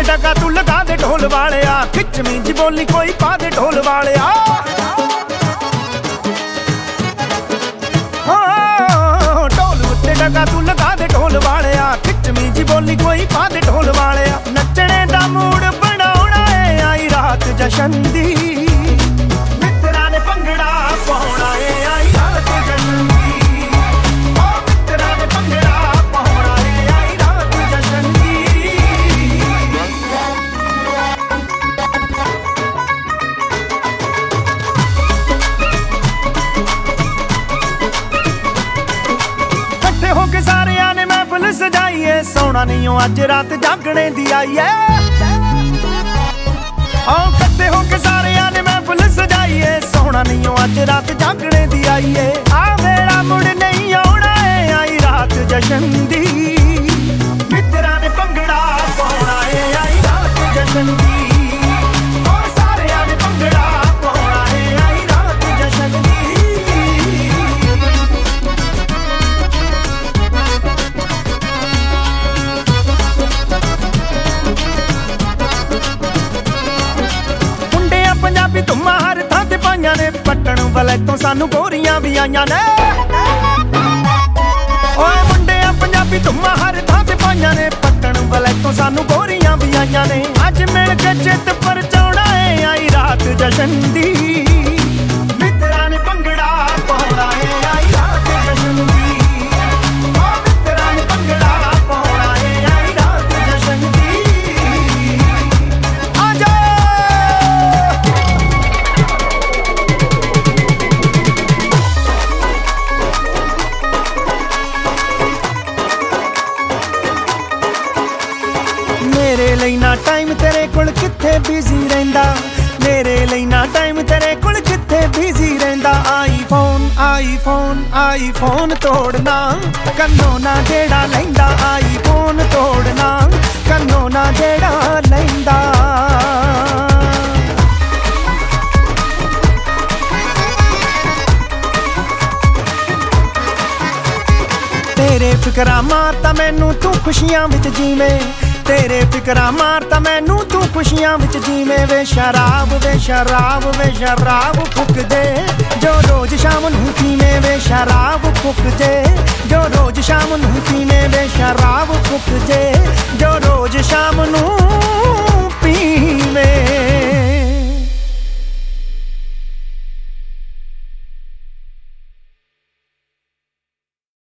ਡਗਾ ਤੂੰ ਲਗਾ ਦੇ ਢੋਲ ਵਾਲਿਆ, ਖਿੱਚਵੀਂ ਜੀ ਬੋਲੀ ਕੋਈ ਪਾ ਦੇ ਢੋਲ ਵਾਲਿਆ। ਢੋਲ ਉੱਤੇ ਡਗਾ ਤੂੰ ਲਗਾ ਦੇ ਢੋਲ ਵਾਲਿਆ, ਖਿੱਚਵੀਂ ਜੀ ਬੋਲੀ ਕੋਈ ਪਾ ਦੇ ਢੋਲ ਵਾਲਿਆ। ਨੱਚਣੇ ਦਾ ਮੂਡ ਬਣਾਉਣਾ ਏ ਆਈ ਰਾਤ ਜਸ਼ਨ ਦੀ, ਮਿੱਤਰਾਂ ਨੇ ਭੰਗੜਾ ਪਾਉਣਾ ਏ ਆਈ ਰਾਤ ਜਸ਼ਨ ਦੀ। ਸਾਰਿਆਂ ਨੇ ਮਹਿਫਲ ਸਜਾਈਏ, ਸੋਣਾ ਨਹੀਂ ਓ ਅੱਜ ਰਾਤ ਜਾਗਣੇ ਦੀ ਆਈਏ। ਆਓ ਇਕੱਠੇ ਹੋ ਕੇ ਸਾਰਿਆਂ ਨੇ ਮਹਿਫਲ ਸਜਾਈਏ, ਸੋਣਾ ਨਹੀਂ ਓ ਅੱਜ ਰਾਤ ਜਾਗਣੇ ਦੀ ਆਈਏ। ਆ ਵੇਲਾ ਮੁੜ ਨਹੀਂ ਆਉਣਾ ਏ ਆਈ ਰਾਤ ਜਸ਼ਨ ਦੀ, ਮਿੱਤਰਾਂ ਨੇ ਭੰਗੜਾ ਪਾਉਣਾ ਏ ਆਈ ਰਾਤ ਜਸ਼ਨ ਦੀ। ਸਾਰਿਆਂ ਨੇ ਭੰਗੜਾ ਪਾਉਣਾ ਏ ਆਈ ਰਾਤ ਜਸ਼ਨ ਦੀ। ਪੰਜਾਬੀ ਧੁੰਮਾਂ ਹਰ ਥਾਂ ਤੇ ਪਾਈਆਂ ਨੇ, ਪੱਟਣ ਵਾਲੇ ਤੋਂ ਸਾਨੂੰ ਗੋਰੀਆਂ ਵੀ ਆਈਆਂ ਨੇ। ਓਏ ਮੁੰਡਿਆਂ ਪੰਜਾਬੀ ਧੁੰਮਾਂ ਹਰ ਥਾਂ ਤੇ ਪਾਈਆਂ ਨੇ, ਪੱਟਣ ਵਾਲੇ ਤੋਂ ਸਾਨੂੰ ਗੋਰੀਆਂ ਵੀ ਆਈਆਂ ਨੇ। ਅੱਜ ਮਿਲ ਕੇ ਚਿੱਤ ਪਰਚਾਉਣਾ ਏ ਆਈ ਰਾਤ ਜਸ਼ਨ ਦੀ, ਮਿੱਤਰਾਂ ਨੇ ਭੰਗੜਾ ਪਾਉਣਾ ਏ ਆਈ ਰਾਤ ਜਸ਼ਨ ਦੀ। ਮਿੱਤਰਾਂ ਨੇ ਭੰਗੜਾ ਪਾਉਣਾ ਏ ਆਈ ਰਾਤ ਜਸ਼ਨ ਦੀ। ਮੇਰੇ ਲਈ ਨਾ ਟਾਈਮ ਤੇਰੇ ਕੋਲ ਕਿੱਥੇ ਬਿਜ਼ੀ ਰਹਿੰਦਾ, ਮੇਰੇ ਲਈ ਨਾ ਟਾਈਮ ਤੇਰੇ ਕੋਲ ਕਿੱਥੇ ਬਿਜ਼ੀ ਰਹਿੰਦਾ। ਆਈਫੋਨ ਆਈਫੋਨ ਆਈਫੋਨ ਤੋੜਨਾ, ਕੰਨੋਂ ਨਾ ਜਿਹੜਾ ਲੈਂਦਾ। ਆਈਫੋਨ ਤੋੜਨਾ, ਕੰਨੋਂ ਨਾ ਜਿਹੜਾ ਲੈਂਦਾ। ਤੇਰੇ ਫਿਕਰਾਂ ਮਾਰਤਾ ਮੈਨੂੰ ਤੂੰ ਖੁਸ਼ੀਆਂ ਵਿੱਚ ਜੀਵੇਂ, ਤੇਰੇ ਫਿਕਰਾਂ ਮਾਰਤਾ ਮੈਨੂੰ ਤੂੰ ਖੁਸ਼ੀਆਂ ਵਿੱਚ ਜੀਵੇਂ। ਵੇ ਸ਼ਰਾਬ ਵੇ ਸ਼ਰਾਬ ਵੇ ਸ਼ਰਾਬ ਫੁੱਕ ਜੇ, ਜੋ ਰੋਜ਼ ਸ਼ਾਮ ਨੂੰ ਪੀਵੇਂ। ਵੇ ਸ਼ਰਾਬ ਫੁੱਕ ਜੇ, ਜੋ ਰੋਜ਼ ਸ਼ਾਮ ਨੂੰ ਪੀਵੇਂ। ਵੇ ਸ਼ਰਾਬ ਫੁੱਕ ਜੇ, ਜੋ ਰੋਜ਼ ਸ਼ਾਮ ਨੂੰ